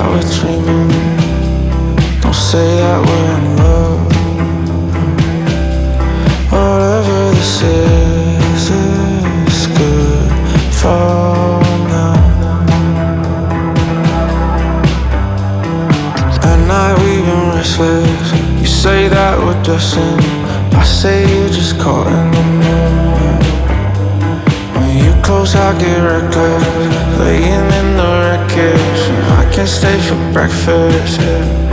that we're dreaming. Don't say that we're in love. Whatever this is good for now. At night we've been restless. You say that we're dressing, I say you're just caught in the moment. When you close I get reckless, laying in the wreckage. I can't stay for breakfast, yeah.